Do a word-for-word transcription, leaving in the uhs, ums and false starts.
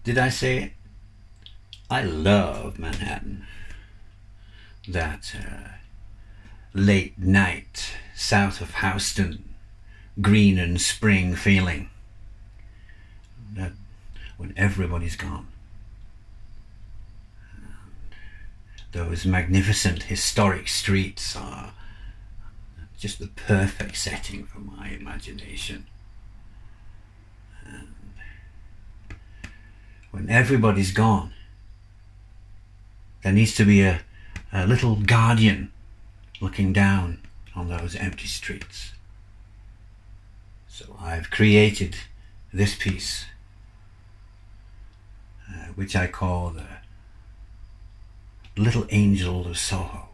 Did I say it? I love Manhattan. That uh, late night south of Houston, green and spring feeling. That when everybody's gone. And those magnificent historic streets are just the perfect setting for my imagination. And when everybody's gone, there needs to be a, a little guardian looking down on those empty streets. So I've created this piece, uh, which I call the Little Angel of Soho.